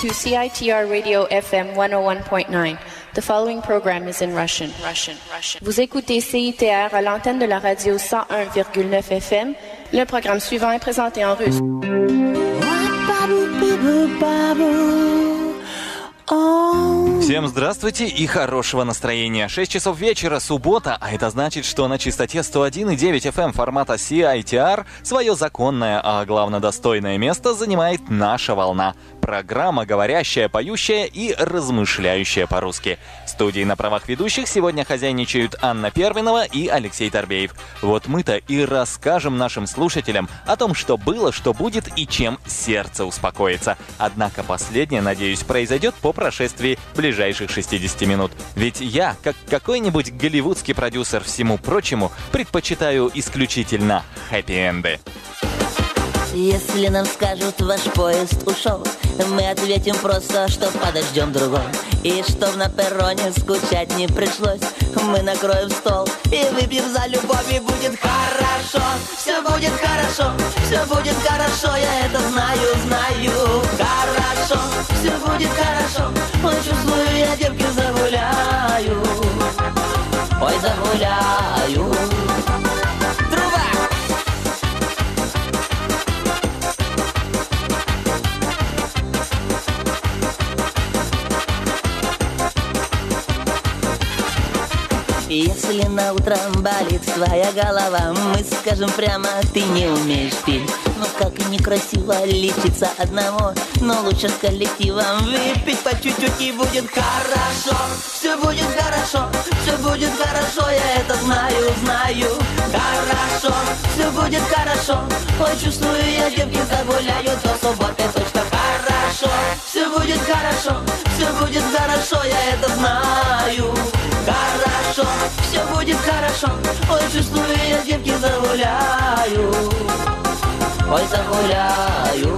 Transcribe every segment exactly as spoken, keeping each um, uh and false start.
to C I T R Radio F M one oh one point nine. The following program is in Russian. Russian, Russian. Vous écoutez C I T R à l'antenne de la radio cent un virgule neuf F M. Le programme suivant est présenté en russe. Всем здравствуйте и хорошего настроения. шесть часов вечера, суббота, а это значит, что на частоте сто один и девять эф эм формата си ай ти ар свое законное, а главное достойное место занимает наша волна. Программа, говорящая, поющая и размышляющая по-русски. В студии на правах ведущих сегодня хозяйничают Анна Первинова и Алексей Торбеев. Вот мы-то и расскажем нашим слушателям о том, что было, что будет и чем сердце успокоится. Однако последнее, надеюсь, произойдет по прошествии ближайших шестидесяти минут. Ведь я, как какой-нибудь голливудский продюсер всему прочему, предпочитаю исключительно хэппи-энды. Если нам скажут, ваш поезд ушел, мы ответим просто, что подождем другой. И чтоб на перроне скучать не пришлось, мы накроем стол и выпьем за любовь, и будет хорошо. Все будет хорошо, все будет хорошо, я это знаю, знаю. Хорошо, все будет хорошо, ой, чувствую, я девки загуляю. Ой, загуляю. Если на утро болит твоя голова, мы скажем прямо, ты не умеешь пить. Ну как и некрасиво лечиться одному, но лучше с коллективом выпить по чуть-чуть, и будет хорошо. Все будет хорошо, все будет хорошо, я это знаю, знаю. Хорошо, все будет хорошо, ой, чувствую, я девки загуляю до субботы точно. Хорошо, все будет хорошо, все будет хорошо, я это знаю. Хорошо, все будет хорошо, ой, чувствую, я девки загуляю. Ой, загуляю.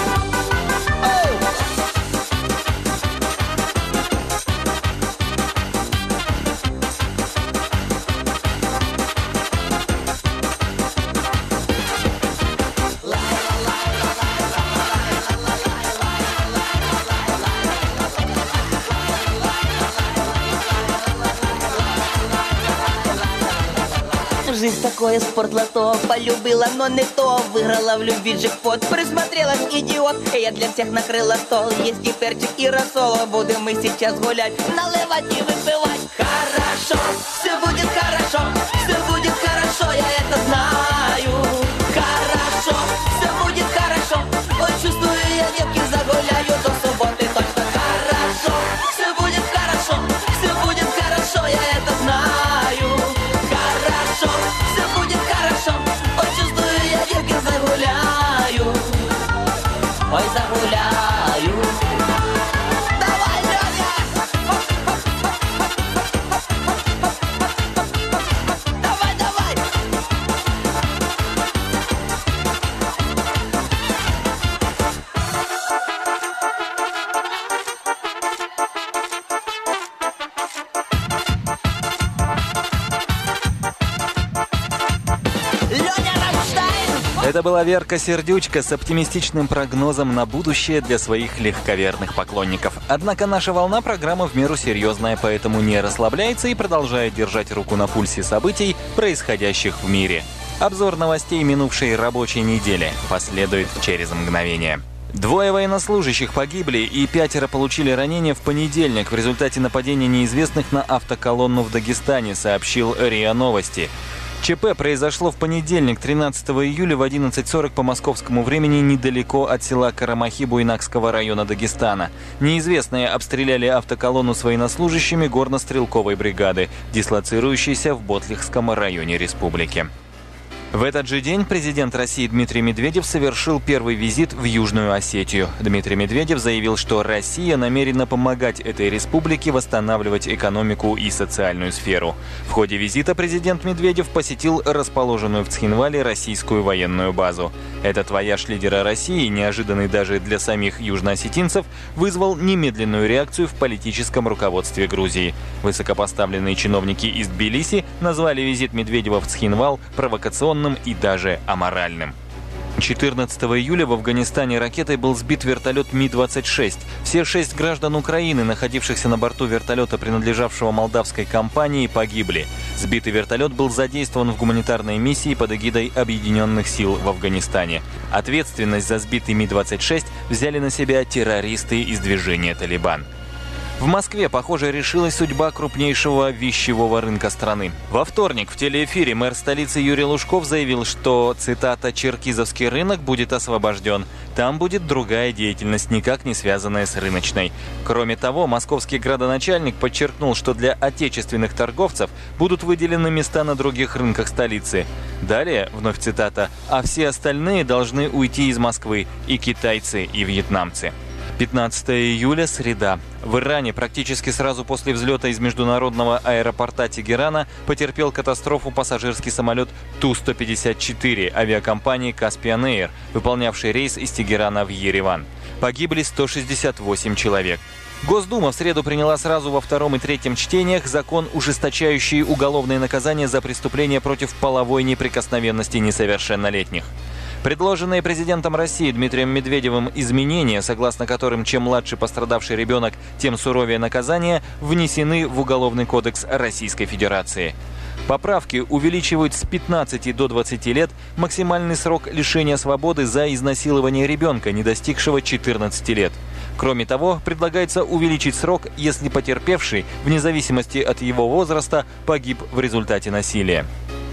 Жизнь такое спортлото, полюбила, но не то. Выиграла в любви джекпот, присмотрелась, идиот. Я для всех накрыла стол, есть и перчик, и рассол. Будем мы сейчас гулять, наливать и выпивать. Хорошо, все будет хорошо, все будет хорошо, я это знаю. Хорошо, все будет хорошо, ой, чувствую, я девки загуляю до субботы точно. Хорошо, все будет хорошо, все будет хорошо, я это знаю. Хорошо, все будет хорошо, ой, чувствую, я девки загуляю. Ой, загуляю. Давай, Лёня! Давай, давай! Это была Верка Сердючка с оптимистичным прогнозом на будущее для своих легковерных поклонников. Однако наша волна программа в меру серьезная, поэтому не расслабляется и продолжает держать руку на пульсе событий, происходящих в мире. Обзор новостей минувшей рабочей недели последует через мгновение. Двое военнослужащих погибли и пятеро получили ранения в понедельник в результате нападения неизвестных на автоколонну в Дагестане, сообщил РИА Новости. ЧП произошло в понедельник, тринадцатого июля в одиннадцать сорок по московскому времени недалеко от села Карамахи Буйнакского района Дагестана. Неизвестные обстреляли автоколонну с военнослужащими горно-стрелковой бригады, дислоцирующейся в Ботлихском районе республики. В этот же день президент России Дмитрий Медведев совершил первый визит в Южную Осетию. Дмитрий Медведев заявил, что Россия намерена помогать этой республике восстанавливать экономику и социальную сферу. В ходе визита президент Медведев посетил расположенную в Цхинвале российскую военную базу. Этот вояж лидера России, неожиданный даже для самих южноосетинцев, вызвал немедленную реакцию в политическом руководстве Грузии. Высокопоставленные чиновники из Тбилиси назвали визит Медведева в Цхинвал провокационным и даже аморальным. четырнадцатого июля в Афганистане ракетой был сбит вертолет Ми двадцать шесть. Все шесть граждан Украины, находившихся на борту вертолета, принадлежавшего молдавской компании, погибли. Сбитый вертолет был задействован в гуманитарной миссии под эгидой Объединенных сил в Афганистане. Ответственность за сбитый Ми двадцать шесть взяли на себя террористы из движения «Талибан». В Москве, похоже, решилась судьба крупнейшего вещевого рынка страны. Во вторник в телеэфире мэр столицы Юрий Лужков заявил, что, цитата, «Черкизовский рынок будет освобожден. Там будет другая деятельность, никак не связанная с рыночной». Кроме того, московский градоначальник подчеркнул, что для отечественных торговцев будут выделены места на других рынках столицы. Далее, вновь цитата, «А все остальные должны уйти из Москвы, и китайцы, и вьетнамцы». пятнадцатого июля, среда. В Иране практически сразу после взлета из международного аэропорта Тегерана потерпел катастрофу пассажирский самолет Ту сто пятьдесят четыре авиакомпании Caspian Air, выполнявший рейс из Тегерана в Ереван. Погибли сто шестьдесят восемь человек. Госдума в среду приняла сразу во втором и третьем чтениях закон, ужесточающий уголовные наказания за преступления против половой неприкосновенности несовершеннолетних. Предложенные президентом России Дмитрием Медведевым изменения, согласно которым чем младше пострадавший ребенок, тем суровее наказание, внесены в Уголовный кодекс Российской Федерации. Поправки увеличивают с пятнадцати до двадцати лет максимальный срок лишения свободы за изнасилование ребенка, не достигшего четырнадцати лет. Кроме того, предлагается увеличить срок, если потерпевший, вне зависимости от его возраста, погиб в результате насилия.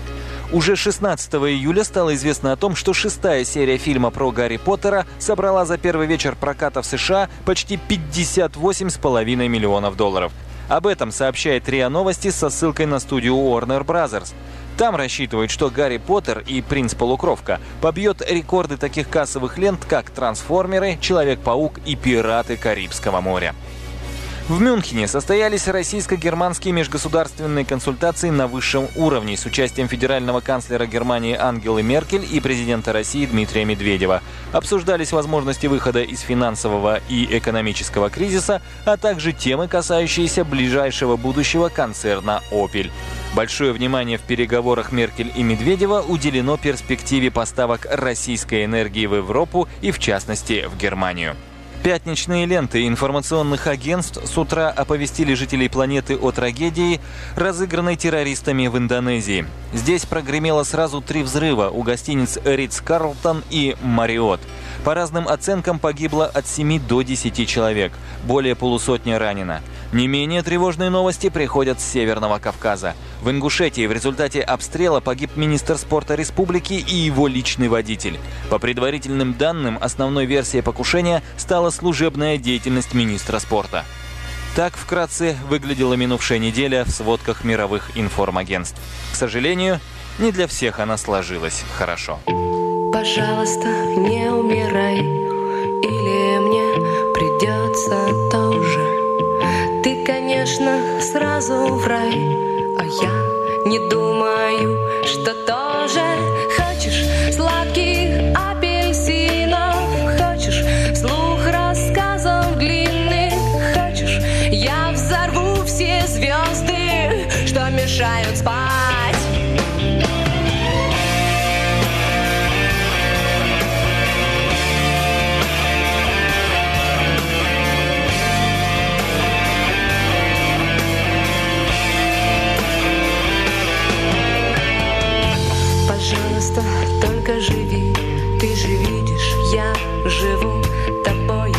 Уже шестнадцатого июля стало известно о том, что шестая серия фильма про Гарри Поттера собрала за первый вечер проката в США почти пятьдесят восемь с половиной миллионов долларов. Об этом сообщает РИА Новости со ссылкой на студию Warner Brothers. Там рассчитывают, что Гарри Поттер и Принц Полукровка побьет рекорды таких кассовых лент, как «Трансформеры», «Человек-паук» и «Пираты Карибского моря». В Мюнхене состоялись российско-германские межгосударственные консультации на высшем уровне с участием федерального канцлера Германии Ангелы Меркель и президента России Дмитрия Медведева. Обсуждались возможности выхода из финансового и экономического кризиса, а также темы, касающиеся ближайшего будущего концерна «Опель». Большое внимание в переговорах Меркель и Медведева уделено перспективе поставок российской энергии в Европу и, в частности, в Германию. Пятничные ленты информационных агентств с утра оповестили жителей планеты о трагедии, разыгранной террористами в Индонезии. Здесь прогремело сразу три взрыва у гостиниц «Ритц-Карлтон» и «Мариот». По разным оценкам погибло от семи до десяти человек, более полусотни ранено. Не менее тревожные новости приходят с Северного Кавказа. В Ингушетии в результате обстрела погиб министр спорта республики и его личный водитель. По предварительным данным, основной версией покушения стала служебная деятельность министра спорта. Так вкратце выглядела минувшая неделя в сводках мировых информагентств. К сожалению, не для всех она сложилась хорошо. Пожалуйста, не умирай, или мне придется тоже. Ты, конечно, сразу в рай, а я не думаю, что тоже. Хочешь сладких апельсинов, хочешь вслух рассказов длинных, хочешь я взорву все звезды, что мешают спать. Пожалуйста, только живи, ты же видишь, я живу тобою.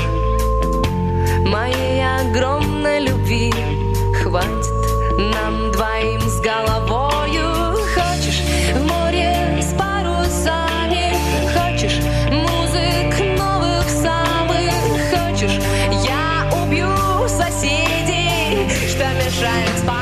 Моей огромной любви хватит нам двоим с головою. Хочешь в море с парусами, хочешь музык новых самых, хочешь я убью соседей, что мешает спать.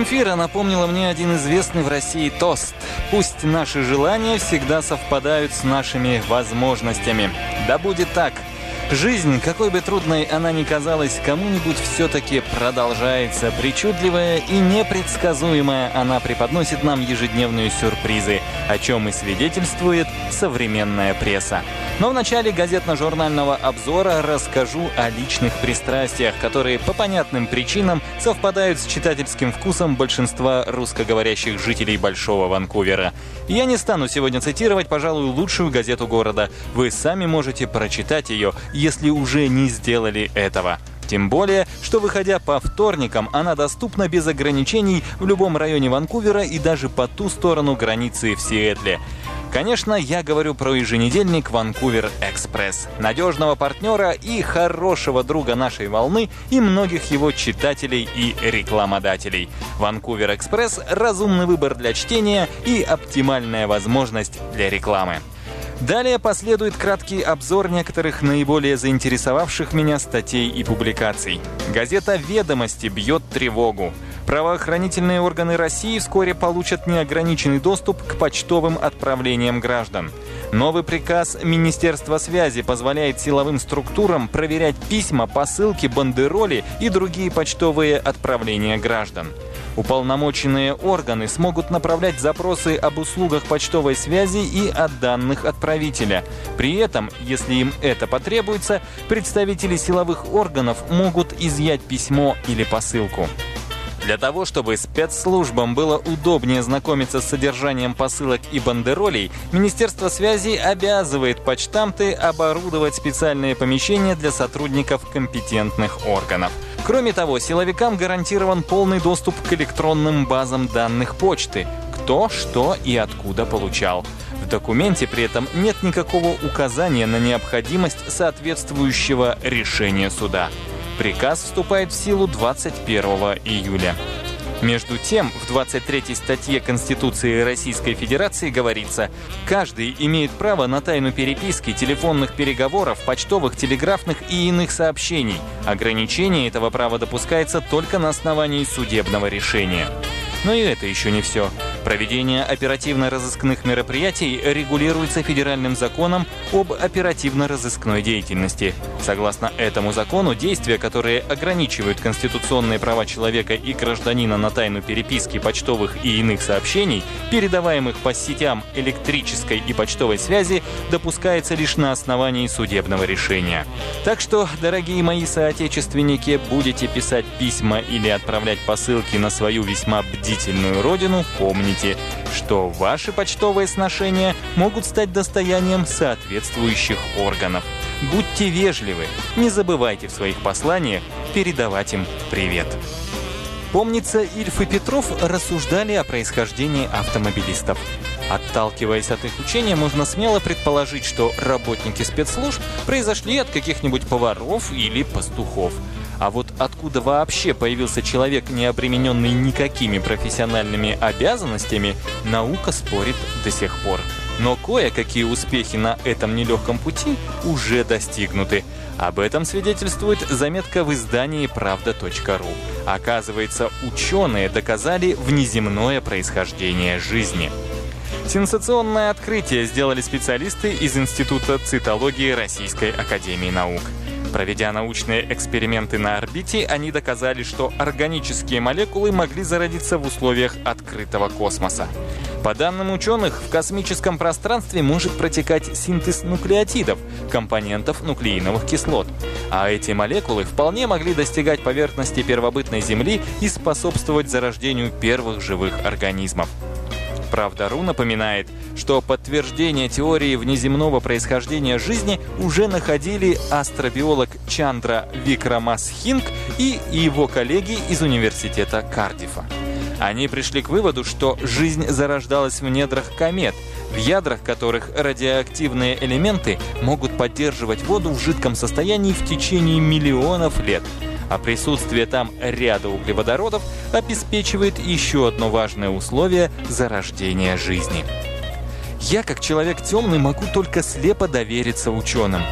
эфира напомнила мне один известный в России тост. Пусть наши желания всегда совпадают с нашими возможностями. Да будет так. Жизнь, какой бы трудной она ни казалась, кому-нибудь все-таки продолжается. Причудливая и непредсказуемая она преподносит нам ежедневные сюрпризы, о чем и свидетельствует современная пресса. Но в начале газетно-журнального обзора расскажу о личных пристрастиях, которые по понятным причинам совпадают с читательским вкусом большинства русскоговорящих жителей Большого Ванкувера. Я не стану сегодня цитировать, пожалуй, лучшую газету города. Вы сами можете прочитать ее, если уже не сделали этого. Тем более, что, выходя по вторникам, она доступна без ограничений в любом районе Ванкувера и даже по ту сторону границы в Сиэтле. Конечно, я говорю про еженедельник «Ванкувер Экспресс», надежного партнера и хорошего друга нашей волны и многих его читателей и рекламодателей. «Ванкувер Экспресс» — разумный выбор для чтения и оптимальная возможность для рекламы. Далее последует краткий обзор некоторых наиболее заинтересовавших меня статей и публикаций. Газета «Ведомости» бьет тревогу. Правоохранительные органы России вскоре получат неограниченный доступ к почтовым отправлениям граждан. Новый приказ Министерства связи позволяет силовым структурам проверять письма, посылки, бандероли и другие почтовые отправления граждан. Уполномоченные органы смогут направлять запросы об услугах почтовой связи и о данных отправителя. При этом, если им это потребуется, представители силовых органов могут изъять письмо или посылку. Для того, чтобы спецслужбам было удобнее знакомиться с содержанием посылок и бандеролей, Министерство связи обязывает почтамты оборудовать специальные помещения для сотрудников компетентных органов. Кроме того, силовикам гарантирован полный доступ к электронным базам данных почты, кто, что и откуда получал. В документе при этом нет никакого указания на необходимость соответствующего решения суда. Приказ вступает в силу двадцать первого июля. Между тем, в двадцать третьей статье Конституции Российской Федерации говорится: каждый имеет право на тайну переписки, телефонных переговоров, почтовых, телеграфных и иных сообщений. Ограничение этого права допускается только на основании судебного решения. Но и это еще не все. Проведение оперативно-розыскных мероприятий регулируется федеральным законом об оперативно-розыскной деятельности. Согласно этому закону, действия, которые ограничивают конституционные права человека и гражданина на тайну переписки, почтовых и иных сообщений, передаваемых по сетям электрической и почтовой связи, допускается лишь на основании судебного решения. Так что, дорогие мои соотечественники, будете писать письма или отправлять посылки на свою весьма бдительную родину, помните, что ваши почтовые сношения могут стать достоянием соответствующих органов. Будьте вежливы, не забывайте в своих посланиях передавать им привет. Помнится, Ильф и Петров рассуждали о происхождении автомобилистов. Отталкиваясь от их учения, можно смело предположить, что работники спецслужб произошли от каких-нибудь поваров или пастухов. А вот откуда вообще появился человек, не обремененный никакими профессиональными обязанностями, наука спорит до сих пор. Но кое-какие успехи на этом нелегком пути уже достигнуты. Об этом свидетельствует заметка в издании правда точка ру. Оказывается, ученые доказали внеземное происхождение жизни. Сенсационное открытие сделали специалисты из Института цитологии Российской академии наук. Проведя научные эксперименты на орбите, они доказали, что органические молекулы могли зародиться в условиях открытого космоса. По данным ученых, в космическом пространстве может протекать синтез нуклеотидов, компонентов нуклеиновых кислот. А эти молекулы вполне могли достигать поверхности первобытной Земли и способствовать зарождению первых живых организмов. Правда.ру напоминает, что подтверждение теории внеземного происхождения жизни уже находили астробиолог Чандра Викрамасхинг и его коллеги из университета Кардифа. Они пришли к выводу, что жизнь зарождалась в недрах комет, в ядрах которых радиоактивные элементы могут поддерживать воду в жидком состоянии в течение миллионов лет. А присутствие там ряда углеводородов обеспечивает еще одно важное условие зарождения жизни. Я, как человек темный, могу только слепо довериться ученым.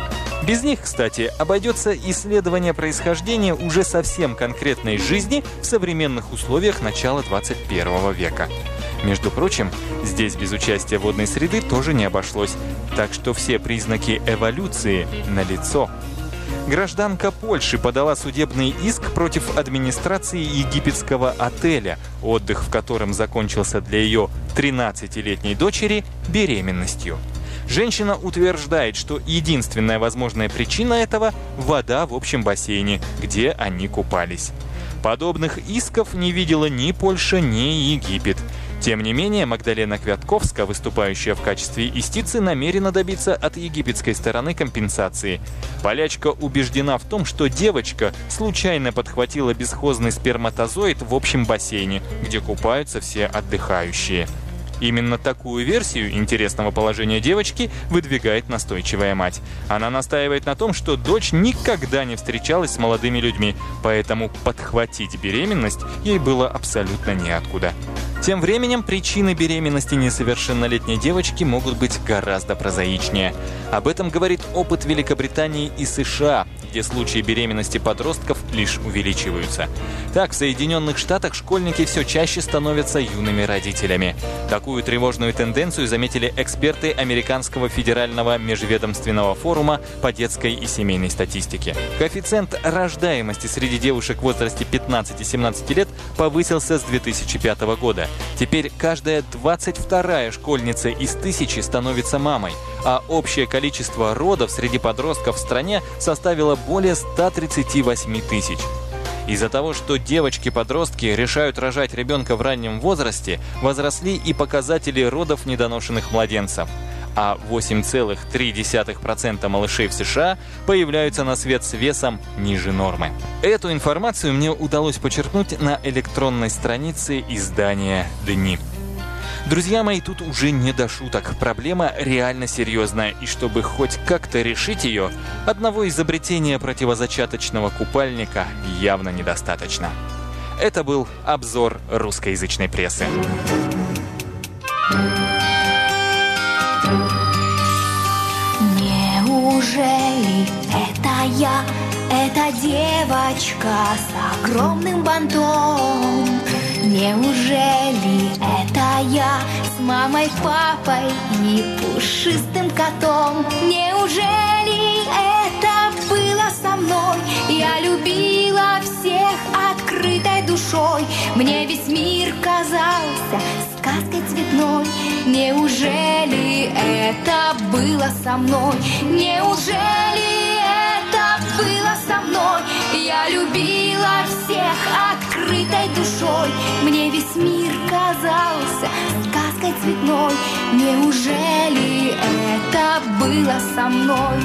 Без них, кстати, обойдется исследование происхождения уже совсем конкретной жизни в современных условиях начала двадцать первого века. Между прочим, здесь без участия водной среды тоже не обошлось, так что все признаки эволюции налицо. Гражданка Польши подала судебный иск против администрации египетского отеля, отдых в котором закончился для ее тринадцатилетней дочери беременностью. Женщина утверждает, что единственная возможная причина этого – вода в общем бассейне, где они купались. Подобных исков не видела ни Польша, ни Египет. Тем не менее, Магдалена Квятковска, выступающая в качестве истицы, намерена добиться от египетской стороны компенсации. Полячка убеждена в том, что девочка случайно подхватила бесхозный сперматозоид в общем бассейне, где купаются все отдыхающие. Именно такую версию интересного положения девочки выдвигает настойчивая мать. Она настаивает на том, что дочь никогда не встречалась с молодыми людьми, поэтому подхватить беременность ей было абсолютно неоткуда. Тем временем причины беременности несовершеннолетней девочки могут быть гораздо прозаичнее. Об этом говорит опыт Великобритании и США, где случаи беременности подростков лишь увеличиваются. Так, в Соединенных Штатах школьники все чаще становятся юными родителями. Такую тревожную тенденцию заметили эксперты Американского федерального межведомственного форума по детской и семейной статистике. Коэффициент рождаемости среди девушек в возрасте пятнадцати-семнадцати лет повысился с две тысячи пятого года. Теперь каждая двадцать вторая школьница из тысячи становится мамой, а общее количество родов среди подростков в стране составило более ста тридцати восьми тысяч. Из-за того, что девочки-подростки решают рожать ребенка в раннем возрасте, возросли и показатели родов недоношенных младенцев. А восемь целых три десятых процента малышей в США появляются на свет с весом ниже нормы. Эту информацию мне удалось почерпнуть на электронной странице издания «Дни». Друзья мои, тут уже не до шуток. Проблема реально серьезная, и чтобы хоть как-то решить ее, одного изобретения противозачаточного купальника явно недостаточно. Это был обзор русскоязычной прессы. Неужели это я, эта девочка с огромным бантом? Неужели это я с мамой, папой и пушистым котом? Неужели это было со мной? Я любила всех открытой душой. Мне весь мир казался сказкой цветной. Неужели это было со мной? Неужели это было со мной? Я любила всех открытой душой. Мне весь мир казался сказкой цветной. Неужели это было со мной?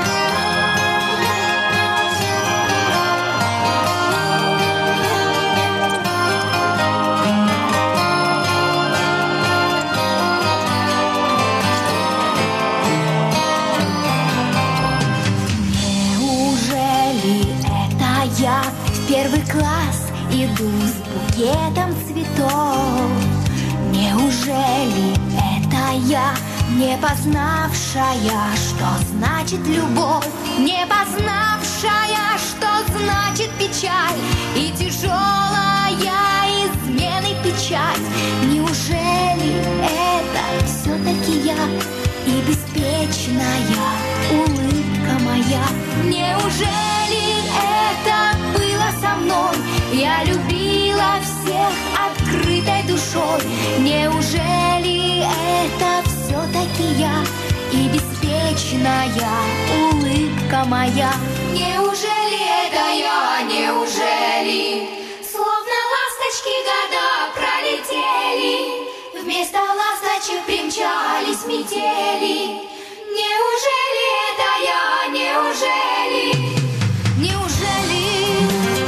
Я в первый класс иду с букетом цветов. Неужели это я, не познавшая, что значит любовь, не познавшая, что значит печаль и тяжелая измены печать? Неужели это все-таки я и беспечная улыбка моя? Неужели это было со мной? Я любила всех открытой душой. Неужели это все-таки я и беспечная улыбка моя? Неужели это я? Неужели? Словно ласточки года пролетели, вместо ласточек примчались метели. Неужели это я? Неужели? Неужели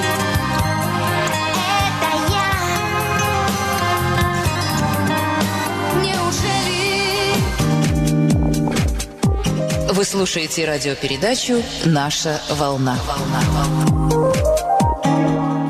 это я? Неужели? Вы слушаете радиопередачу «Наша волна».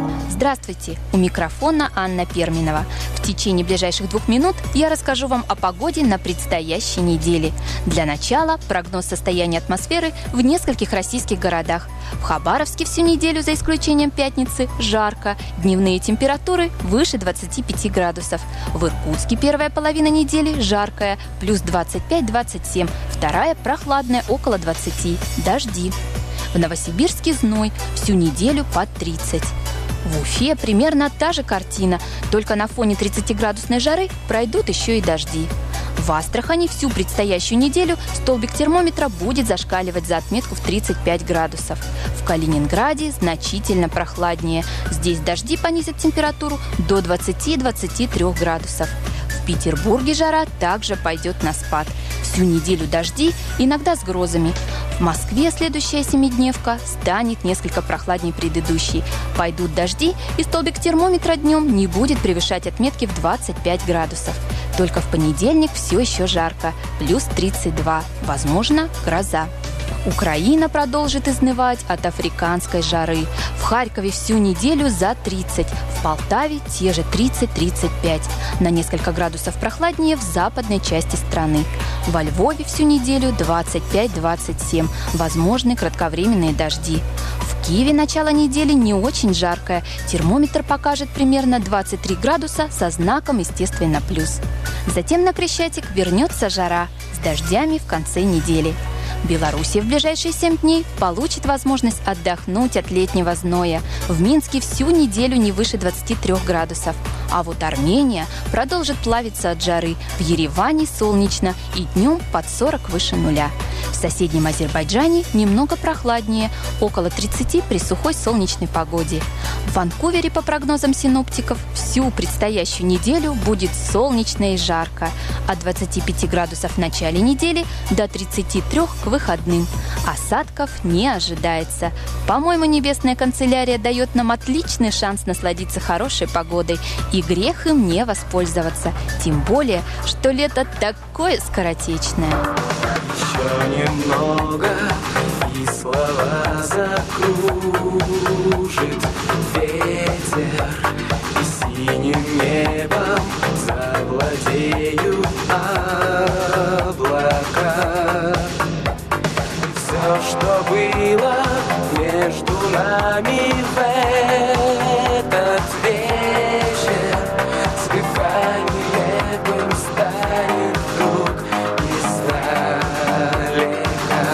Здравствуйте! У микрофона Анна Перминова. В течение ближайших двух минут я расскажу вам о погоде на предстоящей неделе. Для начала прогноз состояния атмосферы в нескольких российских городах. В Хабаровске всю неделю, за исключением пятницы, жарко. Дневные температуры выше двадцати пяти градусов. В Иркутске первая половина недели жаркая, плюс двадцать пять - двадцать семь. Вторая прохладная, около двадцати. Дожди. В Новосибирске зной, всю неделю под тридцать. В Уфе примерно та же картина, только на фоне тридцатиградусной жары пройдут еще и дожди. В Астрахани всю предстоящую неделю столбик термометра будет зашкаливать за отметку в тридцать пять градусов. В Калининграде значительно прохладнее. Здесь дожди понизят температуру до двадцати - двадцати трёх градусов. В Петербурге жара также пойдет на спад. Всю неделю дожди, иногда с грозами. В Москве следующая семидневка станет несколько прохладнее предыдущей. Пойдут дожди, и столбик термометра днем не будет превышать отметки в двадцать пять градусов. Только в понедельник все еще жарко, плюс тридцать два, возможно, гроза. Украина продолжит изнывать от африканской жары. В Харькове всю неделю за тридцать, в Полтаве те же тридцать - тридцать пять. На несколько градусов прохладнее в западной части страны. Во Львове всю неделю двадцать пять - двадцать семь, возможны кратковременные дожди. В Киеве начало недели не очень жаркое. Термометр покажет примерно двадцать три градуса со знаком, естественно, плюс. Затем на Крещатик вернется жара с дождями в конце недели. Белоруссия в ближайшие семь дней получит возможность отдохнуть от летнего зноя. В Минске всю неделю не выше двадцати трёх градусов. А вот Армения продолжит плавиться от жары. В Ереване солнечно и днем под сорок выше нуля. В соседнем Азербайджане немного прохладнее, около тридцати при сухой солнечной погоде. В Ванкувере, по прогнозам синоптиков, всю предстоящую неделю будет солнечно и жарко. От двадцати пяти градусов в начале недели до тридцати трёх к выходным. Осадков не ожидается. По-моему, небесная канцелярия дает нам отличный шанс насладиться хорошей погодой, и грех им не воспользоваться. Тем более, что лето такое скоротечное. Еще немного, и слова закружит ветер, и синим небом завладеют облака. Все, что было между нами в этот вечер, с дыханием станет вдруг издалека.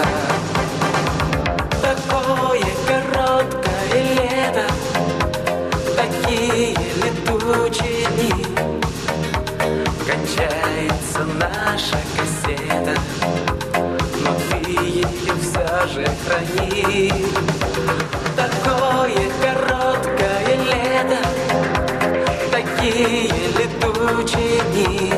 Такое короткое лето, такие летучие дни. Кончается наша кассета, но ты ее все же храни. Такое короткое лето, такие летучие дни.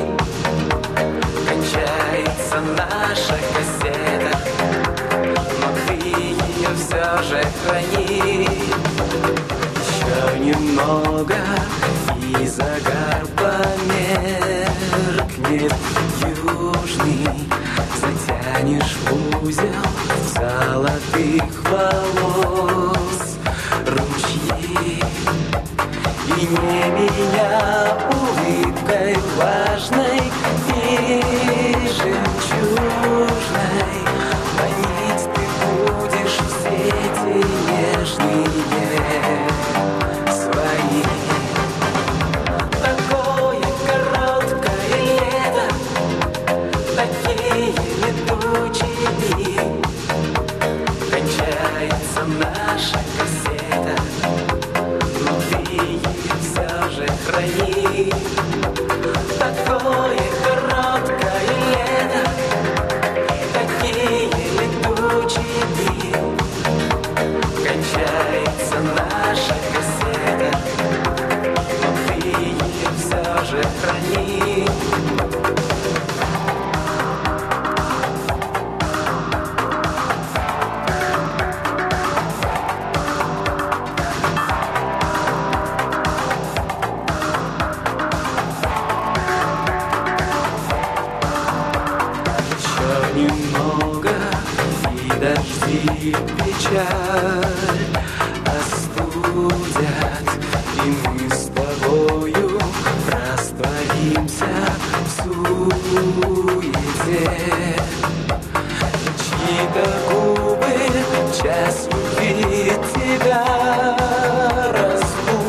Кончается наша кассета, но ты ее все же храни. Еще немного, и загар померкнет южный. Затянешь в узел золотых волос ручьи, и не меня улыбкой влажной и жемчужной манить ты будешь в сети нежные свои. Такое короткое лето, такие летучие дни. Кончается наша кассета, но ты ее все же храни. Такое короткое лето, такие летучие дни. Кончается наша кассета, но ты ее все же храни. Немного, и дожди печаль остудят, и мы с тобою растворимся в суете. Чьи-то губы час любви тебя разбудят,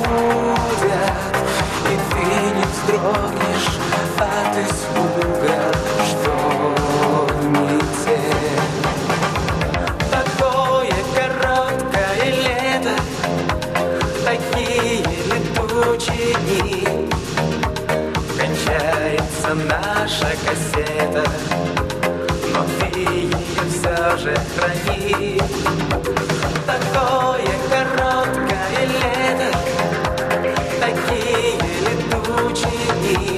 и ты не вздрогнешь от испуга, что не те. Такое короткое лето, такие летучие дни. Кончается наша кассета, но ты ее все же храни. Такое короткое лето, такие летучие дни.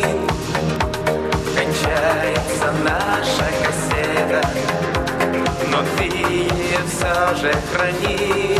Кончается наша кассета, но ты ее все же храни.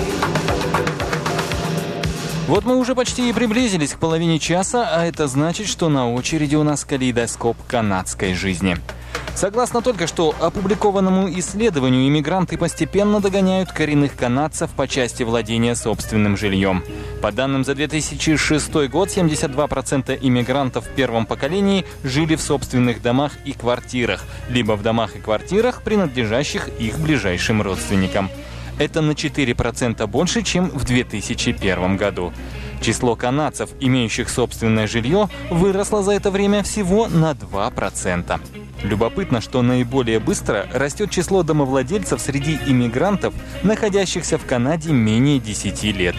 Вот мы уже почти и приблизились к половине часа, а это значит, что на очереди у нас калейдоскоп канадской жизни. Согласно только что опубликованному исследованию, иммигранты постепенно догоняют коренных канадцев по части владения собственным жильем. По данным за две тысячи шестой год, семьдесят два процента иммигрантов в первом поколении жили в собственных домах и квартирах, либо в домах и квартирах, принадлежащих их ближайшим родственникам. Это на четыре процента больше, чем в две тысячи первом году. Число канадцев, имеющих собственное жилье, выросло за это время всего на два процента. Любопытно, что наиболее быстро растет число домовладельцев среди иммигрантов, находящихся в Канаде менее десяти лет.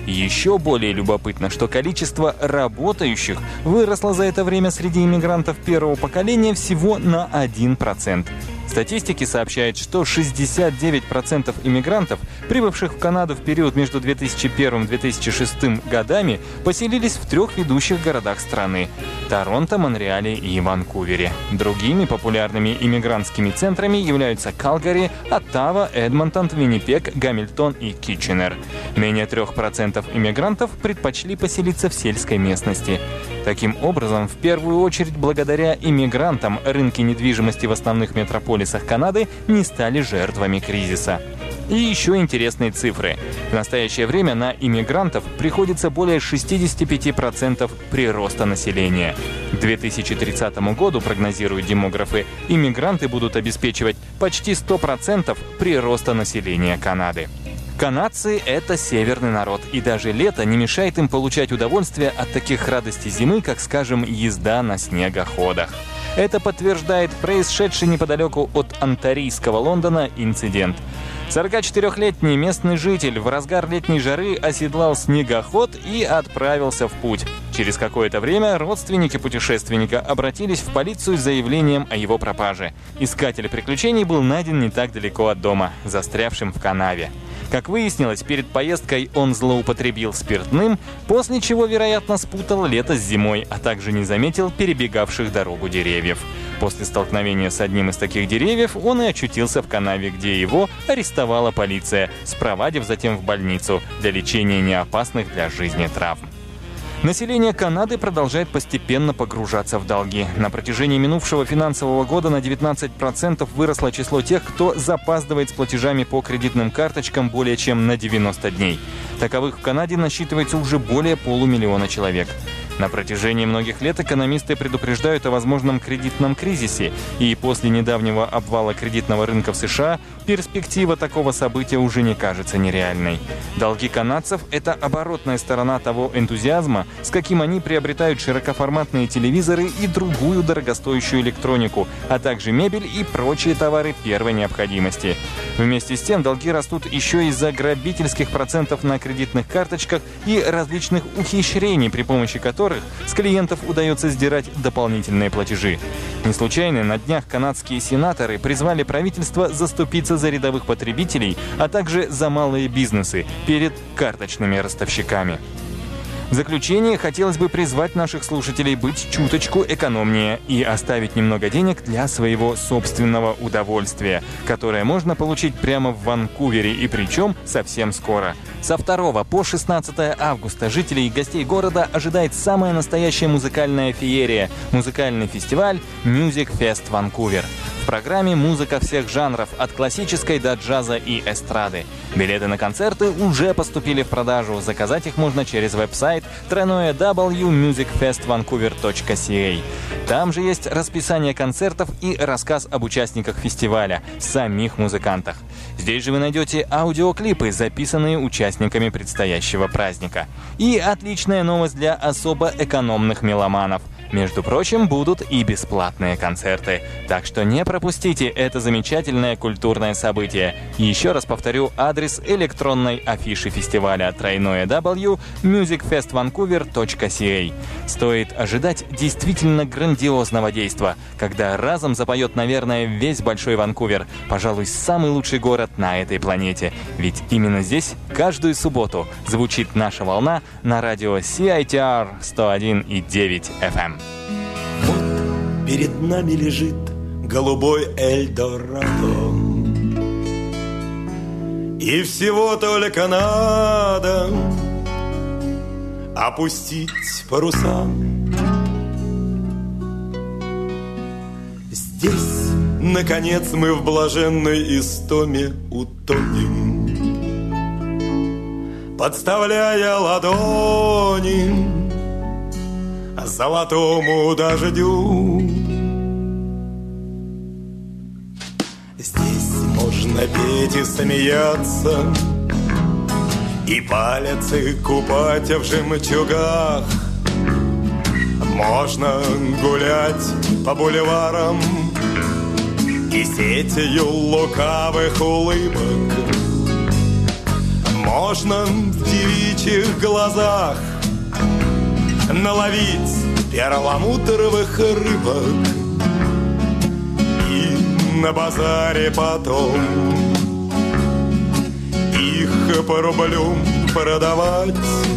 Еще более любопытно, что количество работающих выросло за это время среди иммигрантов первого поколения всего на один процент. Статистики сообщают, что шестьдесят девять процентов иммигрантов, прибывших в Канаду в период между две тысячи первым и две тысячи шестым годами, поселились в трех ведущих городах страны – Торонто, Монреале и Ванкувере. Другими популярными иммигрантскими центрами являются Калгари, Оттава, Эдмонтон, Виннипег, Гамильтон и Китченер. Менее трех процентов иммигрантов предпочли поселиться в сельской местности. Таким образом, в первую очередь благодаря иммигрантам рынки недвижимости в основных метрополисах Канады не стали жертвами кризиса. И еще интересные цифры. В настоящее время на иммигрантов приходится более шестьдесят пять процентов прироста населения. К две тысячи тридцатому году, прогнозируют демографы, иммигранты будут обеспечивать почти сто процентов прироста населения Канады. Канадцы – это северный народ, и даже лето не мешает им получать удовольствие от таких радостей зимы, как, скажем, езда на снегоходах. Это подтверждает происшедший неподалеку от онтарийского Лондона инцидент. сорокачетырёхлетний местный житель в разгар летней жары оседлал снегоход и отправился в путь. Через какое-то время родственники путешественника обратились в полицию с заявлением о его пропаже. Искатель приключений был найден не так далеко от дома, застрявшим в канаве. Как выяснилось, перед поездкой он злоупотребил спиртным, после чего, вероятно, спутал лето с зимой, а также не заметил перебегавших дорогу деревьев. После столкновения с одним из таких деревьев он и очутился в канаве, где его арестовала полиция, спровадив затем в больницу для лечения неопасных для жизни травм. Население Канады продолжает постепенно погружаться в долги. На протяжении минувшего финансового года на девятнадцать процентов выросло число тех, кто запаздывает с платежами по кредитным карточкам более чем на девяносто дней. Таковых в Канаде насчитывается уже более полумиллиона человек. На протяжении многих лет экономисты предупреждают о возможном кредитном кризисе, и после недавнего обвала кредитного рынка в США перспектива такого события уже не кажется нереальной. Долги канадцев – это оборотная сторона того энтузиазма, с каким они приобретают широкоформатные телевизоры и другую дорогостоящую электронику, а также мебель и прочие товары первой необходимости. Вместе с тем долги растут еще из-за грабительских процентов на кредитных карточках и различных ухищрений, при помощи которых с клиентов удается сдирать дополнительные платежи. Не случайно на днях канадские сенаторы призвали правительство заступиться за рядовых потребителей, а также за малые бизнесы перед карточными ростовщиками. В заключение хотелось бы призвать наших слушателей быть чуточку экономнее и оставить немного денег для своего собственного удовольствия, которое можно получить прямо в Ванкувере, и причем совсем скоро. Со второго по шестнадцатое августа жителей и гостей города ожидает самая настоящая музыкальная феерия – музыкальный фестиваль Music Fest Vancouver. В программе музыка всех жанров, от классической до джаза и эстрады. Билеты на концерты уже поступили в продажу. Заказать их можно через веб-сайт дабл ю дабл ю дабл ю точка мьюзик фест ванкувер точка си эй. Там же есть расписание концертов и рассказ об участниках фестиваля, самих музыкантах. Здесь же вы найдете аудиоклипы, записанные участниками предстоящего праздника. И отличная новость для особо экономных меломанов. Между прочим, будут и бесплатные концерты. Так что не пропустите это замечательное культурное событие. Еще раз повторю адрес электронной афиши фестиваля дабл ю дабл ю дабл ю точка мьюзик фест ванкувер точка си эй. Стоит ожидать действительно грандиозного действа, когда разом запоет, наверное, весь Большой Ванкувер, пожалуй, самый лучший город на этой планете. Ведь именно здесь каждую субботу звучит наша волна на радио си ай ти ар сто один и девять эф эм. Вот перед нами лежит голубой Эльдорадо, и всего только надо опустить паруса. Здесь, наконец, мы в блаженной истоме утонем, подставляя ладони золотому дождю. Здесь можно петь и смеяться, и пальцы купать в жемчугах. Можно гулять по бульварам и сетью лукавых улыбок. Можно в девичьих глазах наловить перламутровых рыбок и на базаре потом их по рублю продавать.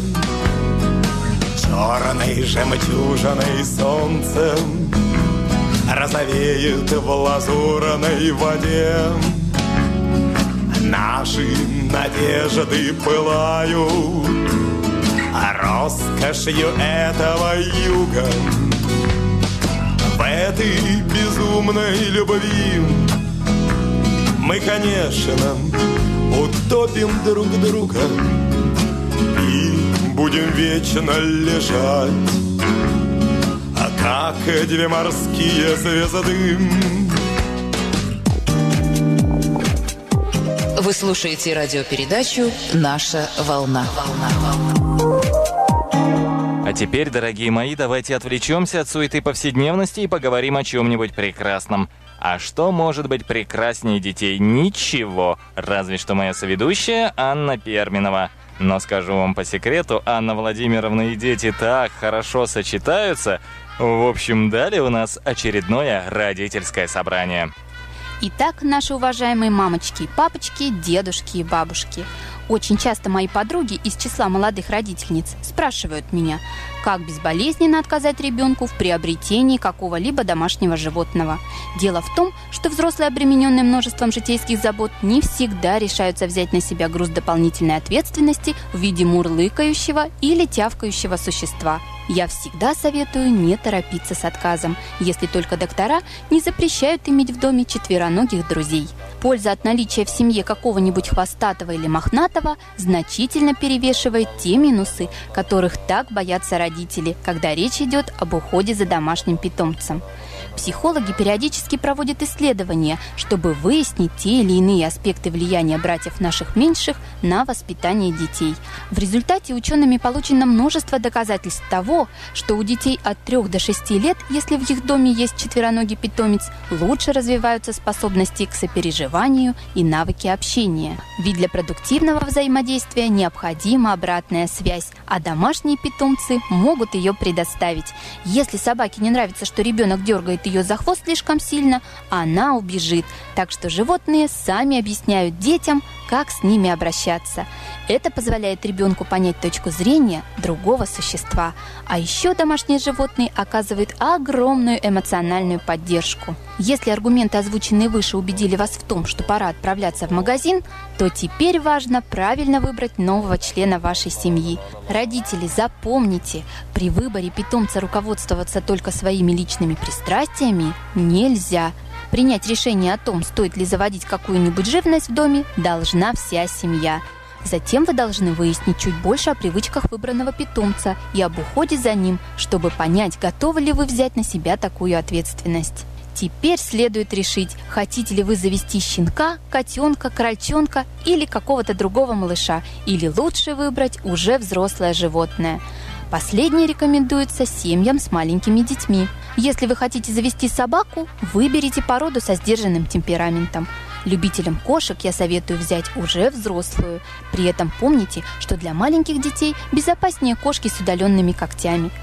Черной жемчужиной солнцем розовеет в лазурной воде. Наши надежды пылают роскошью этого юга. В этой безумной любви мы, конечно, утопим друг друга и будем вечно лежать, а как две морские звезды. Вы слушаете радиопередачу «Наша волна». А теперь, дорогие мои, давайте отвлечемся от суеты повседневности и поговорим о чем-нибудь прекрасном. А что может быть прекраснее детей? Ничего, разве что моя соведущая Анна Перминова. Но скажу вам по секрету, Анна Владимировна и дети так хорошо сочетаются. В общем, далее у нас очередное родительское собрание. Итак, наши уважаемые мамочки, папочки, дедушки и бабушки. Очень часто мои подруги из числа молодых родительниц спрашивают меня, как безболезненно отказать ребенку в приобретении какого-либо домашнего животного. Дело в том, что взрослые, обремененные множеством житейских забот, не всегда решаются взять на себя груз дополнительной ответственности в виде мурлыкающего или тявкающего существа. Я всегда советую не торопиться с отказом, если только доктора не запрещают иметь в доме четвероногих друзей. Польза от наличия в семье какого-нибудь хвостатого или мохнатого значительно перевешивает те минусы, которых так боятся родители, когда речь идет об уходе за домашним питомцем. Психологи периодически проводят исследования, чтобы выяснить те или иные аспекты влияния братьев наших меньших на воспитание детей. В результате учеными получено множество доказательств того, что у детей от трёх до шести лет, если в их доме есть четвероногий питомец, лучше развиваются способности к сопереживанию и навыки общения. Ведь для продуктивного взаимодействия необходима обратная связь, а домашние питомцы могут ее предоставить. Если собаке не нравится, что ребенок дергает ее за хвост слишком сильно, она убежит. Так что животные сами объясняют детям, как с ними обращаться. Это позволяет ребенку понять точку зрения другого существа. А еще домашние животные оказывают огромную эмоциональную поддержку. Если аргументы, озвученные выше, убедили вас в том, что пора отправляться в магазин, то теперь важно правильно выбрать нового члена вашей семьи. Родители, запомните, при выборе питомца руководствоваться только своими личными пристрастиями нельзя. Принять решение о том, стоит ли заводить какую-нибудь живность в доме, должна вся семья. Затем вы должны выяснить чуть больше о привычках выбранного питомца и об уходе за ним, чтобы понять, готовы ли вы взять на себя такую ответственность. Теперь следует решить, хотите ли вы завести щенка, котенка, крольчонка или какого-то другого малыша, или лучше выбрать уже взрослое животное. Последнее рекомендуется семьям с маленькими детьми. Если вы хотите завести собаку, выберите породу со сдержанным темпераментом. Любителям кошек я советую взять уже взрослую. При этом помните, что для маленьких детей безопаснее кошки с удаленными когтями.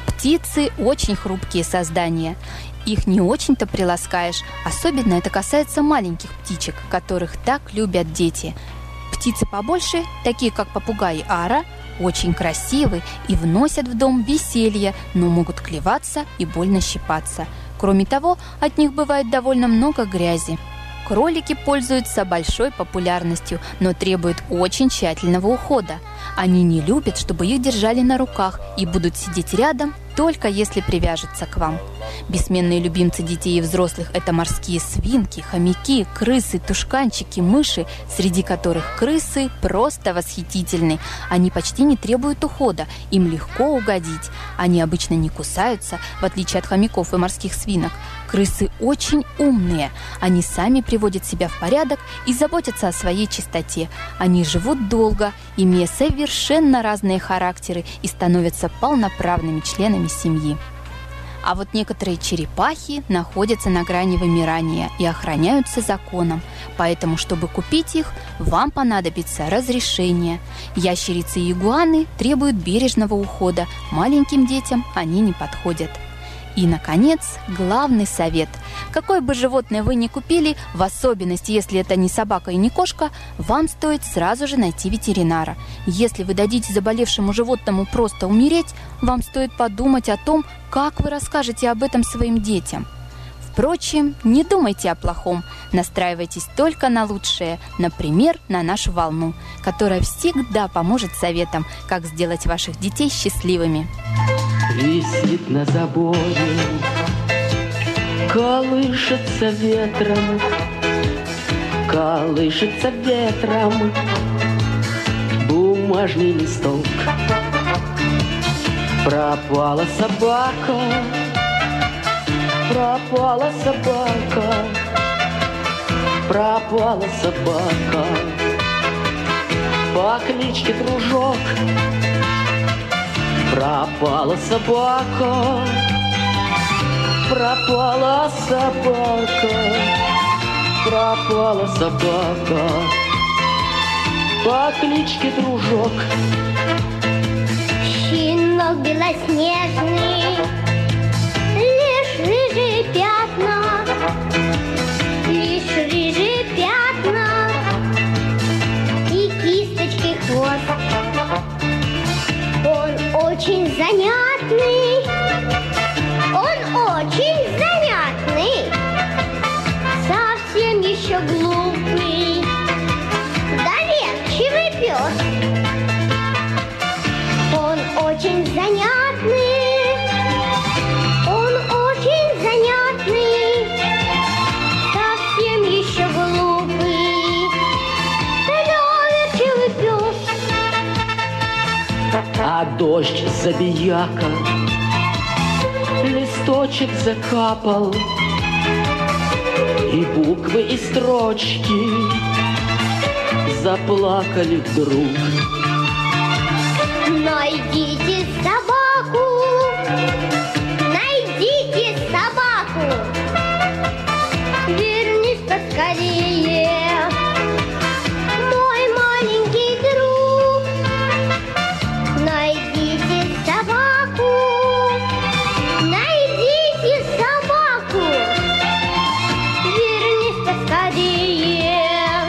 Птицы очень хрупкие создания. Их не очень-то приласкаешь, особенно это касается маленьких птичек, которых так любят дети. Птицы побольше, такие как попугай ара, очень красивы и вносят в дом веселье, но могут клеваться и больно щипаться. Кроме того, от них бывает довольно много грязи. Кролики пользуются большой популярностью, но требуют очень тщательного ухода. Они не любят, чтобы их держали на руках и будут сидеть рядом, только если привяжутся к вам. Бессменные любимцы детей и взрослых – это морские свинки, хомяки, крысы, тушканчики, мыши, среди которых крысы просто восхитительны. Они почти не требуют ухода, им легко угодить. Они обычно не кусаются, в отличие от хомяков и морских свинок. Крысы очень умные. Они сами приводят себя в порядок и заботятся о своей чистоте. Они живут долго, имея совершенно разные характеры и становятся полноправными членами семьи. А вот некоторые черепахи находятся на грани вымирания и охраняются законом. Поэтому, чтобы купить их, вам понадобится разрешение. Ящерицы и игуаны требуют бережного ухода. Маленьким детям они не подходят. И, наконец, главный совет. Какое бы животное вы ни купили, в особенности, если это не собака и не кошка, вам стоит сразу же найти ветеринара. Если вы дадите заболевшему животному просто умереть, вам стоит подумать о том, как вы расскажете об этом своим детям. Впрочем, не думайте о плохом, настраивайтесь только на лучшее, например, на нашу волну, которая всегда поможет советам, как сделать ваших детей счастливыми. Висит на заборе, колышется ветром, колышется ветром бумажный листок. Пропала собака, пропала собака, пропала собака по кличке Дружок. Пропала собака, пропала собака, пропала собака по кличке Дружок. Щенок белоснежный, лишь рыжие пятна, лишь рыжие пятна и кисточкой хвост. Он очень занятный, он очень занятный, совсем еще глупый, доверчивый пес. Он очень занятный, он очень занятный, совсем еще глупый, доверчивый пес. А дождь забияка листочек закапал, и буквы и строчки заплакали вдруг. Найдите собаку, найдите собаку, вернись поскорее, мой маленький друг. Найдите собаку, найдите собаку, вернись поскорее,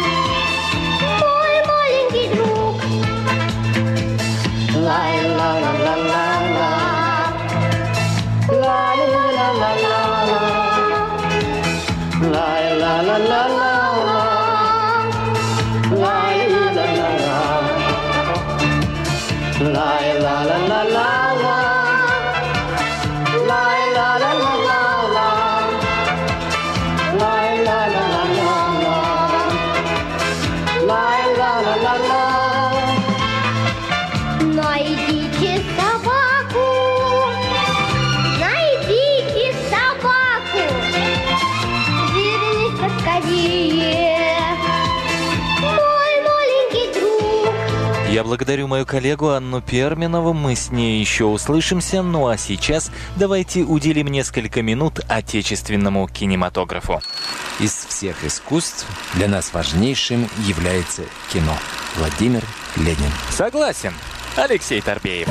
мой маленький друг. Ла-ла-ла-ла-ла, ла-ла-ла-ла-ла. ла-ла-ла-ла-ла. Найдите собаку, найдите собаку, вернись поскорее, мой маленький друг. Я благодарю мою коллегу Анну Перминову, мы с ней еще услышимся, ну а сейчас давайте уделим несколько минут отечественному кинематографу. Из всех искусств для нас важнейшим является кино. Владимир Ленин. Согласен. Алексей Торбеев.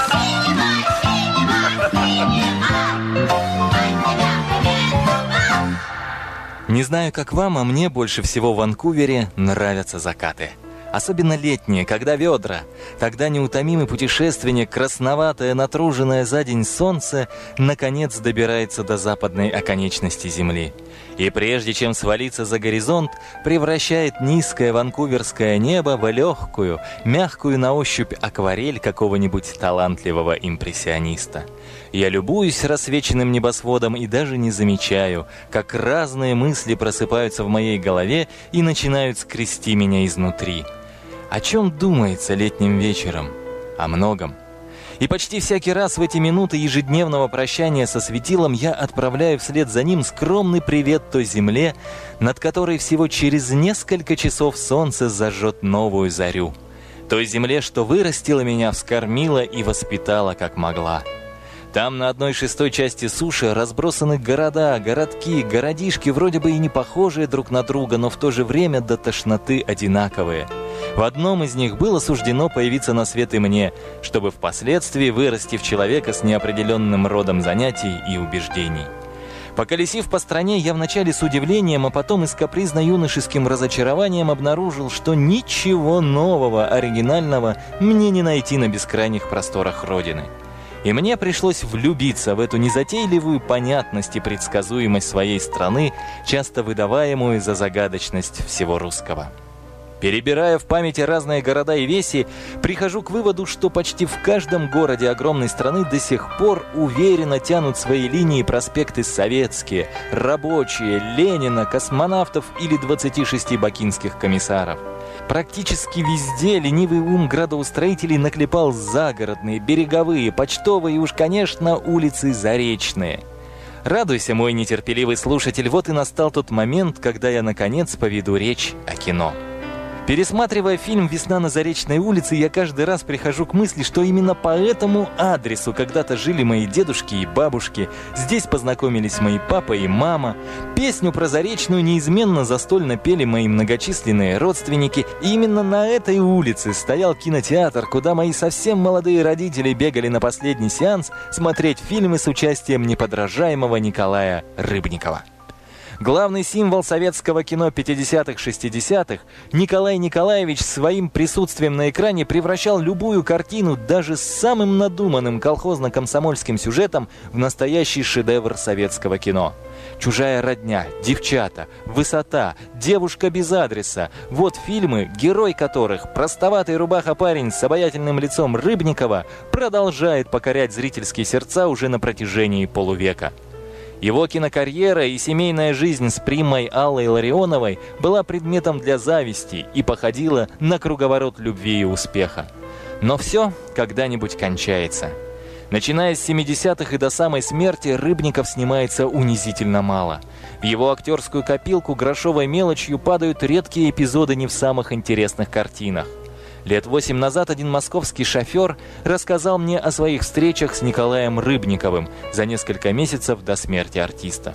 Не знаю, как вам, а мне больше всего в Ванкувере нравятся закаты. Особенно летние, когда ведра. Тогда неутомимый путешественник, красноватое, натруженное за день солнце, наконец добирается до западной оконечности Земли. И прежде чем свалиться за горизонт, превращает низкое ванкуверское небо в легкую, мягкую на ощупь акварель какого-нибудь талантливого импрессиониста. Я любуюсь рассвеченным небосводом и даже не замечаю, как разные мысли просыпаются в моей голове и начинают скрести меня изнутри. О чем думается летним вечером? О многом. И почти всякий раз в эти минуты ежедневного прощания со светилом я отправляю вслед за ним скромный привет той земле, над которой всего через несколько часов солнце зажжет новую зарю. Той земле, что вырастила меня, вскормила и воспитала как могла. Там на одной шестой части суши разбросаны города, городки, городишки, вроде бы и не похожие друг на друга, но в то же время до тошноты одинаковые. В одном из них было суждено появиться на свет и мне, чтобы впоследствии вырасти в человека с неопределенным родом занятий и убеждений. Поколесив по стране, я вначале с удивлением, а потом и с капризно-юношеским разочарованием обнаружил, что ничего нового, оригинального мне не найти на бескрайних просторах Родины. И мне пришлось влюбиться в эту незатейливую понятность и предсказуемость своей страны, часто выдаваемую за загадочность всего русского. Перебирая в памяти разные города и веси, прихожу к выводу, что почти в каждом городе огромной страны до сих пор уверенно тянут свои линии проспекты советские, рабочие, Ленина, космонавтов или двадцати шести бакинских комиссаров. Практически везде ленивый ум градоустроителей наклепал загородные, береговые, почтовые и уж, конечно, улицы заречные. Радуйся, мой нетерпеливый слушатель, вот и настал тот момент, когда я, наконец, поведу речь о кино. Пересматривая фильм «Весна на Заречной улице», я каждый раз прихожу к мысли, что именно по этому адресу когда-то жили мои дедушки и бабушки, здесь познакомились мои папа и мама. Песню про Заречную неизменно застольно пели мои многочисленные родственники, и именно на этой улице стоял кинотеатр, куда мои совсем молодые родители бегали на последний сеанс смотреть фильмы с участием неподражаемого Николая Рыбникова. Главный символ советского кино пятидесятых-шестидесятых, Николай Николаевич своим присутствием на экране превращал любую картину, даже с самым надуманным колхозно-комсомольским сюжетом, в настоящий шедевр советского кино. «Чужая родня», «Девчата», «Высота», «Девушка без адреса» — вот фильмы, герой которых, простоватый рубаха-парень с обаятельным лицом Рыбникова, продолжает покорять зрительские сердца уже на протяжении полувека. Его кинокарьера и семейная жизнь с примой Аллой Ларионовой была предметом для зависти и походила на круговорот любви и успеха. Но все когда-нибудь кончается. Начиная с семидесятых и до самой смерти Рыбников снимается унизительно мало. В его актерскую копилку грошовой мелочью падают редкие эпизоды не в самых интересных картинах. Лет восемь назад один московский шофер рассказал мне о своих встречах с Николаем Рыбниковым за несколько месяцев до смерти артиста.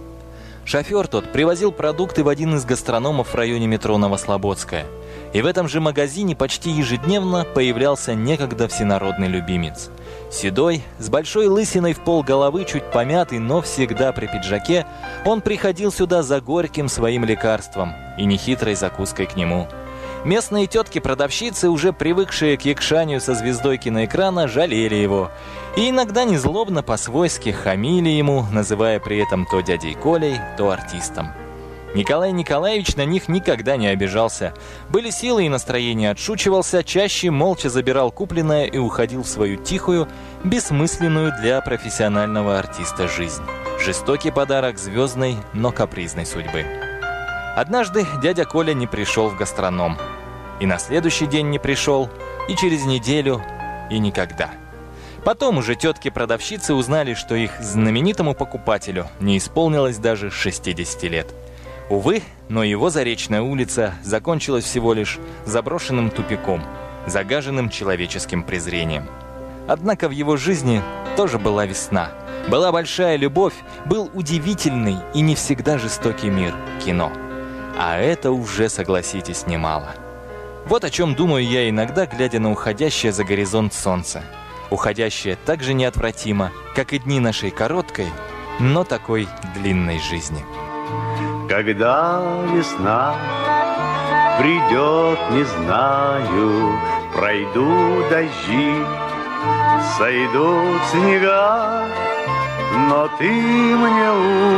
Шофер тот привозил продукты в один из гастрономов в районе метро Новослободская. И в этом же магазине почти ежедневно появлялся некогда всенародный любимец. Седой, с большой лысиной в полголовы, чуть помятый, но всегда при пиджаке, он приходил сюда за горьким своим лекарством и нехитрой закуской к нему. Местные тетки-продавщицы, уже привыкшие к якшанию со звездой киноэкрана, жалели его. И иногда незлобно по-свойски хамили ему, называя при этом то дядей Колей, то артистом. Николай Николаевич на них никогда не обижался. Были силы и настроение, отшучивался, чаще молча забирал купленное и уходил в свою тихую, бессмысленную для профессионального артиста жизнь. Жестокий подарок звездной, но капризной судьбы. Однажды дядя Коля не пришел в гастроном. И на следующий день не пришел, и через неделю, и никогда. Потом уже тетки-продавщицы узнали, что их знаменитому покупателю не исполнилось даже шестидесяти лет. Увы, но его Заречная улица закончилась всего лишь заброшенным тупиком, загаженным человеческим презрением. Однако в его жизни тоже была весна. Была большая любовь, был удивительный и не всегда жестокий мир – кино. А это уже, согласитесь, немало. Вот о чем думаю я иногда, глядя на уходящее за горизонт солнце. Уходящее так же неотвратимо, как и дни нашей короткой, но такой длинной жизни. Когда весна придет, не знаю, пройдут дожди, сойдут снега, но ты мне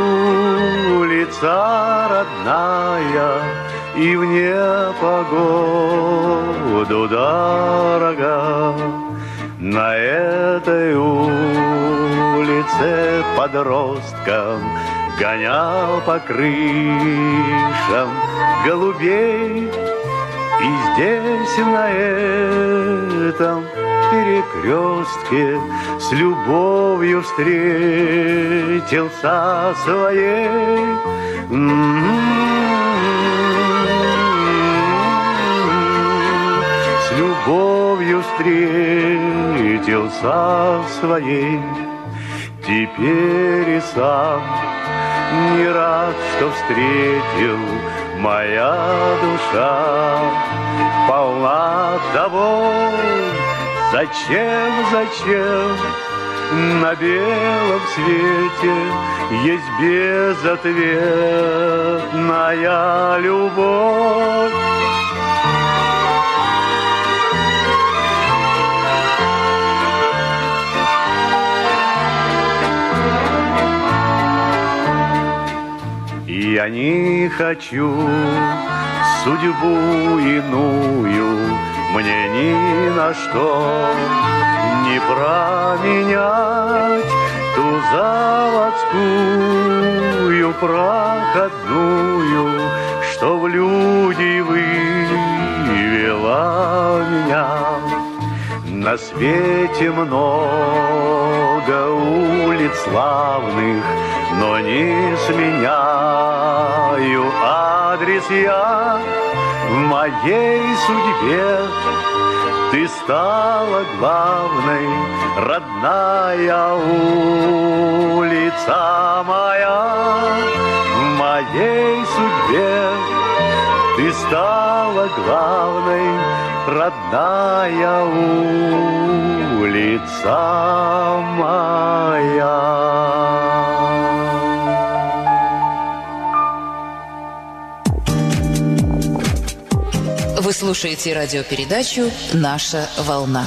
улица родная и в непогоду дорога. На этой улице подросткам гонял по крышам голубей. И здесь, на этом перекрестке, с любовью встретился своей. С любовью встретился своей. Теперь и сам не рад, что встретил. Моя душа полна того, зачем, зачем на белом свете есть безответная любовь. Я не хочу судьбу иную, мне ни на что не променять ту заводскую проходную, что в люди вывела меня. На свете много улиц славных, но не сменяю адрес я. В моей судьбе ты стала главной, родная улица моя. В моей судьбе ты стала главной, родная улица моя. Вы слушаете радиопередачу «Наша волна».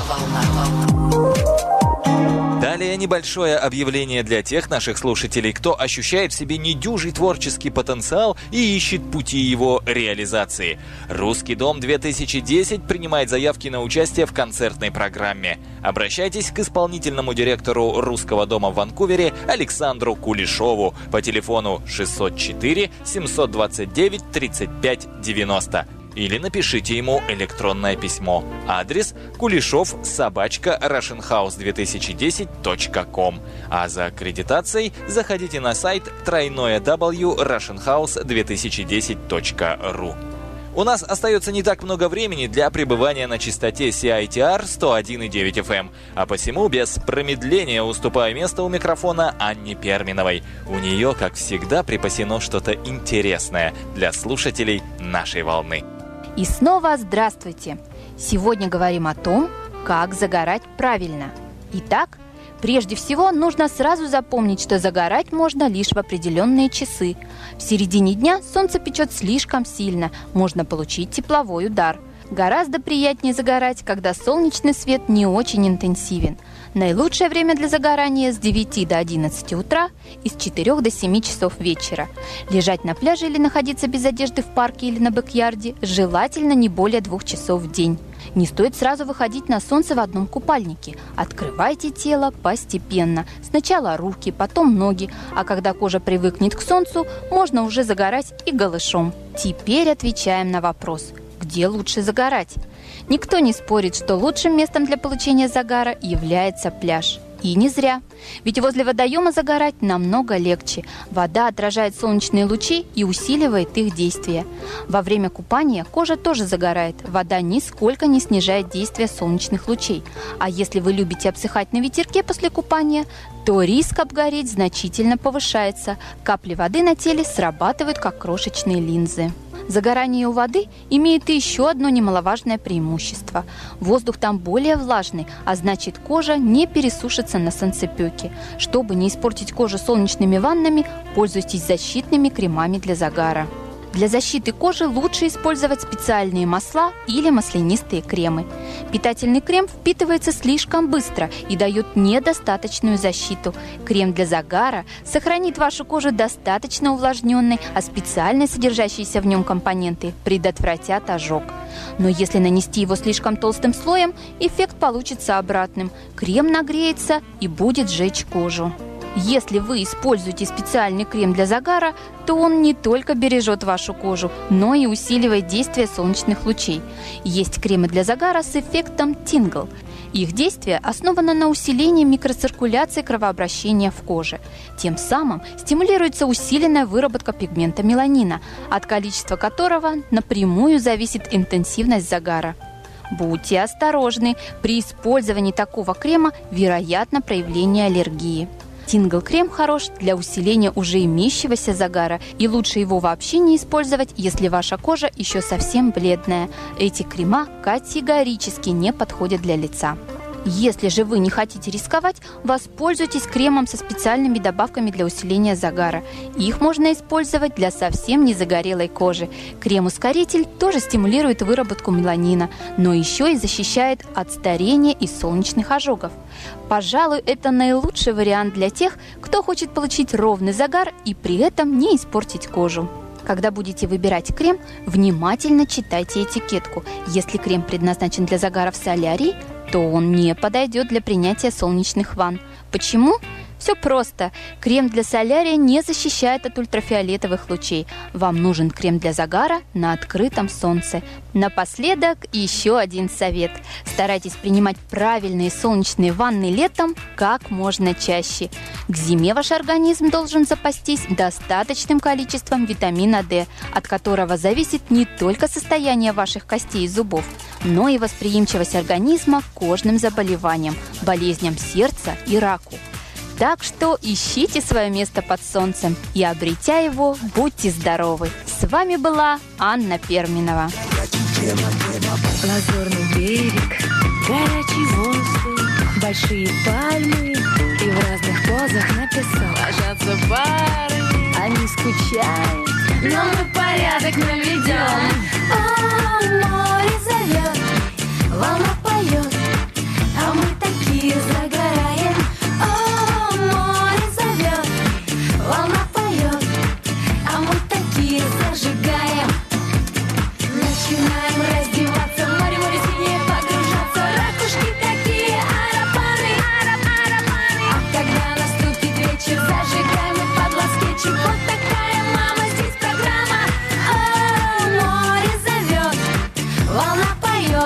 Далее небольшое объявление для тех наших слушателей, кто ощущает в себе недюжий творческий потенциал и ищет пути его реализации. «Русский дом-две тысячи десять» принимает заявки на участие в концертной программе. Обращайтесь к исполнительному директору «Русского дома» в Ванкувере Александру Кулешову по телефону шестьсот четыре семьсот двадцать девять тридцать пять девяносто. Или напишите ему электронное письмо. Адрес кулешов собачка russianhouse две тысячи десять точка ком. А за аккредитацией заходите на сайт тройное дабл ю точка russianhouse две тысячи десять точка ру. У нас остается не так много времени для пребывания на частоте си ай ти ар сто один и девять эф эм, а посему без промедления уступаю место у микрофона Анне Перминовой. У нее, как всегда, припасено что-то интересное для слушателей нашей волны. И снова здравствуйте! Сегодня говорим о том, как загорать правильно. Итак, прежде всего нужно сразу запомнить, что загорать можно лишь в определенные часы. В середине дня солнце печет слишком сильно, можно получить тепловой удар. Гораздо приятнее загорать, когда солнечный свет не очень интенсивен. Наилучшее время для загорания с девяти до одиннадцати утра и с четырёх до семи часов вечера. Лежать на пляже или находиться без одежды в парке или на бэк-ярде желательно не более двух часов в день. Не стоит сразу выходить на солнце в одном купальнике. Открывайте тело постепенно. Сначала руки, потом ноги, а когда кожа привыкнет к солнцу, можно уже загорать и голышом. Теперь отвечаем на вопрос: где лучше загорать. Никто не спорит, что лучшим местом для получения загара является пляж. И не зря. Ведь возле водоема загорать намного легче. Вода отражает солнечные лучи и усиливает их действие. Во время купания кожа тоже загорает. Вода нисколько не снижает действие солнечных лучей. А если вы любите обсыхать на ветерке после купания, то риск обгореть значительно повышается. Капли воды на теле срабатывают как крошечные линзы. Загорание у воды имеет и еще одно немаловажное преимущество. Воздух там более влажный, а значит, кожа не пересушится на солнцепеке. Чтобы не испортить кожу солнечными ваннами, пользуйтесь защитными кремами для загара. Для защиты кожи лучше использовать специальные масла или маслянистые кремы. Питательный крем впитывается слишком быстро и дает недостаточную защиту. Крем для загара сохранит вашу кожу достаточно увлажненной, а специально содержащиеся в нем компоненты предотвратят ожог. Но если нанести его слишком толстым слоем, эффект получится обратным. Крем нагреется и будет жечь кожу. Если вы используете специальный крем для загара, то он не только бережет вашу кожу, но и усиливает действие солнечных лучей. Есть кремы для загара с эффектом Tingle. Их действие основано на усилении микроциркуляции кровообращения в коже. Тем самым стимулируется усиленная выработка пигмента меланина, от количества которого напрямую зависит интенсивность загара. Будьте осторожны, при использовании такого крема вероятно проявление аллергии. Tingle крем хорош для усиления уже имеющегося загара, и лучше его вообще не использовать, если ваша кожа еще совсем бледная. Эти крема категорически не подходят для лица. Если же вы не хотите рисковать, воспользуйтесь кремом со специальными добавками для усиления загара. Их можно использовать для совсем не загорелой кожи. Крем-ускоритель тоже стимулирует выработку меланина, но еще и защищает от старения и солнечных ожогов. Пожалуй, это наилучший вариант для тех, кто хочет получить ровный загар и при этом не испортить кожу. Когда будете выбирать крем, внимательно читайте этикетку. Если крем предназначен для загара в солярии, то он не подойдет для принятия солнечных ванн. Почему? Все просто. Крем для солярия не защищает от ультрафиолетовых лучей. Вам нужен крем для загара на открытом солнце. Напоследок еще один совет. Старайтесь принимать правильные солнечные ванны летом как можно чаще. К зиме ваш организм должен запастись достаточным количеством витамина D, от которого зависит не только состояние ваших костей и зубов, но и восприимчивость организма к кожным заболеваниям, болезням сердца и раку. Так что ищите свое место под солнцем и, обретя его, будьте здоровы. С вами была Анна Перминова. Лазурный берег, горячий воздух, большие пальмы и в разных позах на песок ложатся пары. Они скучают, но мы порядок наведем. О, море зовет, волна поет, а мы такие загораем. О, море зовет, волна поет, а мы такие зажигаем. Начинаем раздеваться, море, море синее погружаться, ракушки такие, аэропаны, аэропаны. А когда наступит вечер, зажигаем и под ласкетчик. Вот такая, мама, здесь программа. О, море зовет, волна поет.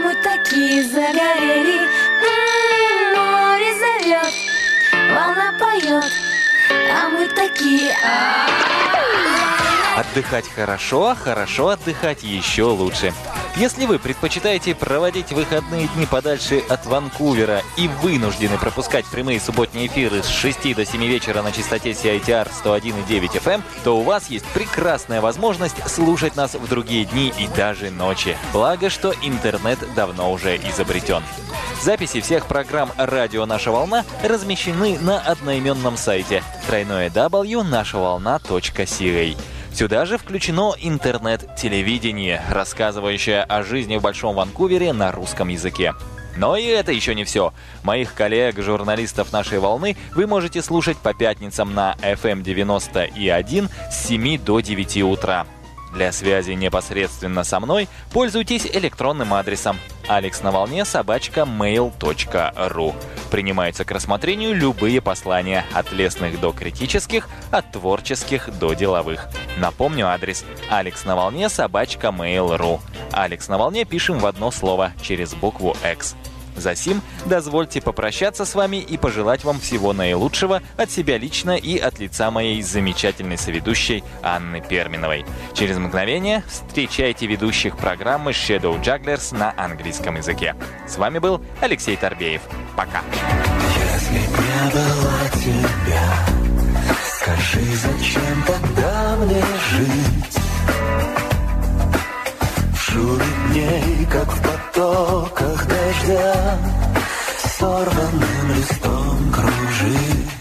мы такие загорели. М-м, море зовет, волна поет, а мы такие. Отдыхать хорошо, хорошо отдыхать еще лучше. Если вы предпочитаете проводить выходные дни подальше от Ванкувера и вынуждены пропускать прямые субботние эфиры с шести до семи вечера на частоте си ай ти ар сто один и девять эф эм, то у вас есть прекрасная возможность слушать нас в другие дни и даже ночи. Благо, что интернет давно уже изобретен. Записи всех программ «Радио Наша Волна» размещены на одноименном сайте дабл ю дабл ю дабл ю точка наша волна точка си эй. Сюда же включено интернет-телевидение, рассказывающее о жизни в Большом Ванкувере на русском языке. Но и это еще не все. Моих коллег, журналистов «Нашей волны» вы можете слушать по пятницам на эф эм девяносто и один с семи до девяти утра. Для связи непосредственно со мной пользуйтесь электронным адресом алекс на волне собака мейл точка ру. Принимаются к рассмотрению любые послания, от лестных до критических, от творческих до деловых. Напомню адрес алекс на волне собака мейл точка ру. Алекс на волне пишем в одно слово через букву X. Засим дозвольте попрощаться с вами и пожелать вам всего наилучшего от себя лично и от лица моей замечательной соведущей Анны Перминовой. Через мгновение встречайте ведущих программы Shadow Jugglers на английском языке. С вами был Алексей Торбеев. Пока. Если не было тебя, скажи, зачем тогда мне жить? В шуме дней, как в потоках дождя, сорванным листом кружить.